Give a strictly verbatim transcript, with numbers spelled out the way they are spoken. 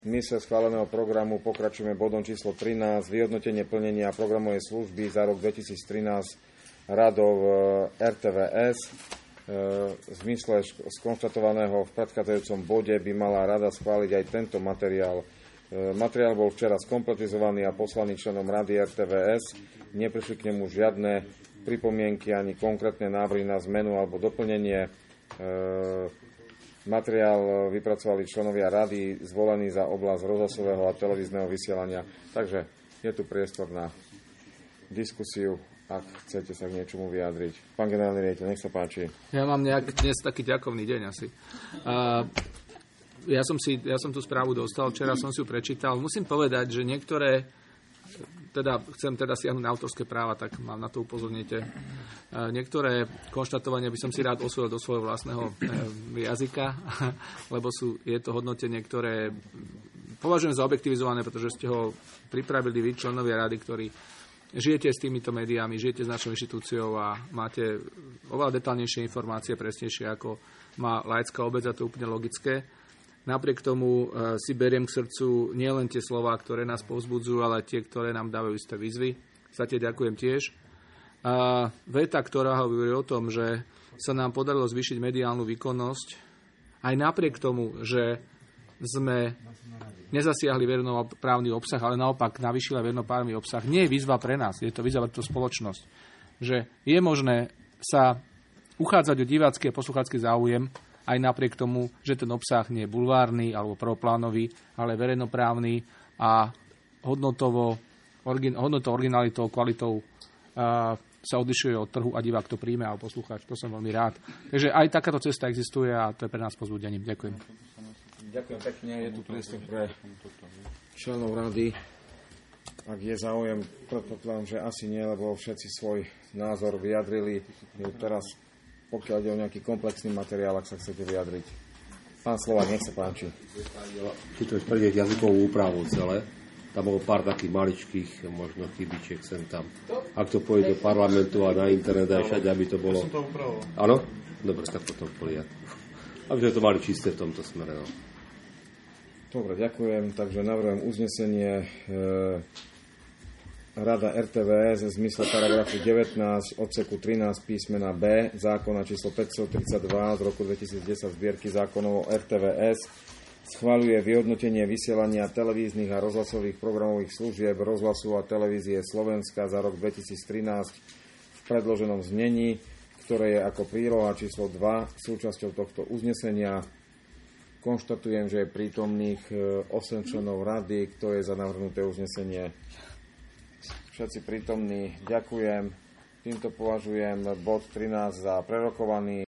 V mysle schváleného programu pokračujeme bodom číslo trinásť, vyhodnotenie plnenia programovej služby za rok dvetisíctrinásť radov er té vé es. V zmysle skonštatovaného v predchádzajúcom bode by mala rada schváliť aj tento materiál. Materiál bol včera skompletizovaný a poslaný členom rady er té vé es. Neprišli k nemu žiadne pripomienky ani konkrétne návrhy na zmenu alebo doplnenie. Materiál vypracovali členovia rady zvolení za oblasť rozhlasového a televízneho vysielania. Takže je tu priestor na diskusiu, ak chcete sa k niečomu vyjadriť. Pán generálny riaditeľ, nech sa páči. Ja mám nejak dnes taký ďakovný deň asi. Uh, ja, som si, ja som tú správu dostal, včera som si ju prečítal. Musím povedať, že niektoré, teda chcem teda siahnuť na autorské práva, tak mám na to upozornite. Niektoré konštatovania by som si rád osvojil do svojho vlastného jazyka, lebo sú, je to hodnotenie, ktoré považujem za objektivizované, pretože ste ho pripravili vy, členovia rady, ktorí žijete s týmito médiami, žijete s našou inštitúciou a máte oveľa detaľnejšie informácie, presnejšie ako má laická obec, a to je úplne logické. Napriek tomu uh, si beriem k srdcu nielen tie slová, ktoré nás povzbudzujú, ale tie, ktoré nám dávajú isté výzvy. Za tie ďakujem tiež. Uh, veta, ktorá hovorí o tom, že sa nám podarilo zvýšiť mediálnu výkonnosť, aj napriek tomu, že sme nezasiahli verejnoprávny obsah, ale naopak navýšili verejnoprávny obsah, nie je výzva pre nás, je to výzva pre tú spoločnosť. Že je možné sa uchádzať o divácky a posluchácky záujem, aj napriek tomu, že ten obsah nie je bulvárny alebo prvoplánový, ale verejnoprávny a hodnotovo, origin, hodnotou, originalitou, kvalitou uh, sa odlišuje od trhu a divák to príjme alebo poslucháč. To som veľmi rád. Takže aj takáto cesta existuje a to je pre nás povzbudením. Ďakujem. Ďakujem pekne. Je tu priestor pre členov rady. Ak je záujem, predpokladám, že asi nie, lebo všetci svoj názor vyjadrili. Teraz pokiaľ ide o nejaký komplexný materiál, ak sa chcete vyjadriť. Pán Slovák, nech sa páči. Či to je spravieť jazykovú úpravu celé. Tam bolo pár takých maličkých, možno chybičiek sem tam. Ak to pôjde do parlamentu a na internet aj všade, aby to bolo... Ja som to upravoval. Áno? Dobre, tak potom v poriadku. Aby sme to mali čisté v tomto smere. No. Dobre, ďakujem. Takže navrhujem uznesenie e, Rada er té vé es v zmysle paragrafu devätnásť odseku trinásť písmena B zákona číslo päťstotridsaťdva z roku dvetisícdesať zbierky zákonov o er té vé es schvaľuje vyhodnotenie vysielania televíznych a rozhlasových programových služieb rozhlasu a televízie Slovenska za rok dvetisíctrinásť v predloženom znení, ktoré je ako príloha číslo dva súčasťou tohto uznesenia. Konštatujem, že je prítomných osem členov rady. Kto je za navrhnuté uznesenie? Všetci prítomní, ďakujem. Týmto považujem bod trinásť za prerokovaný.